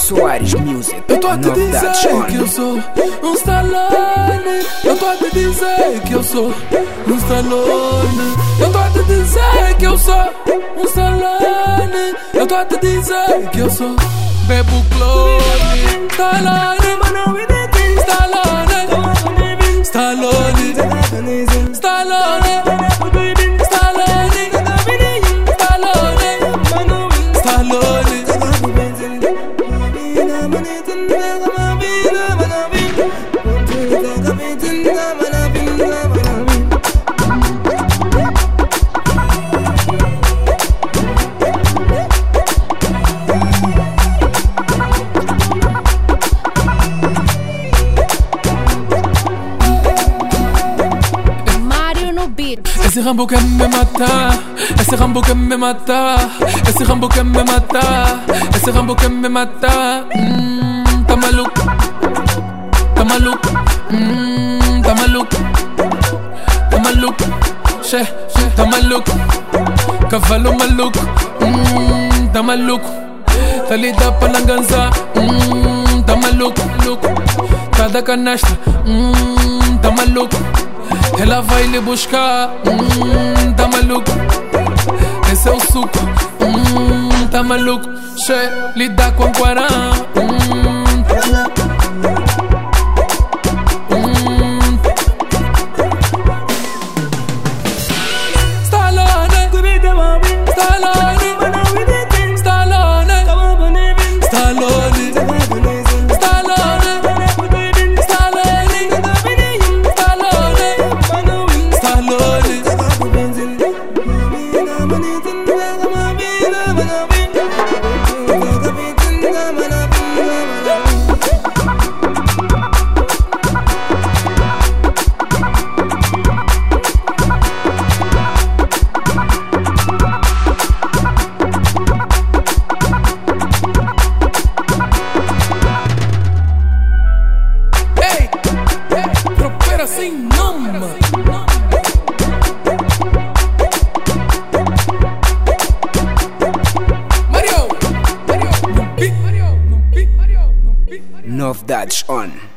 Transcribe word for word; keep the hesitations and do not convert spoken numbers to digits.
Soares Music. Eu tô a te Novidades dizer on. que eu sou um Stallone. Eu tô a te dizer que eu sou um Stallone. Eu tô a te dizer que eu sou um Stallone. Eu tô a te dizer que eu sou Bebo clone. Stallone, Stallone, Stallone, Stallone, Stallone, Stallone, Stallone. Esse Rambo quer me matar, esse Rambo quer me matar, esse Rambo quer me matar, esse Rambo quer me matar. Hum, tá maluco, tá maluco, hum, tá maluco, tá maluco, che, tá maluco, cavalo maluco, hum, tá maluco, tá lida palanganza, hum, tá maluco, maluco, cada canastra, hum, tá maluco. Ela vai lhe buscar, hum, tá maluco. Esse é o suco, hum, tá maluco. Che, lida com Guarã, hum, hum. Stallone, Stallone, Stallone, Stallone. Sem nome. Mario, Mario, no beat, Mario, no beat, Mario, no beat. Novidades on.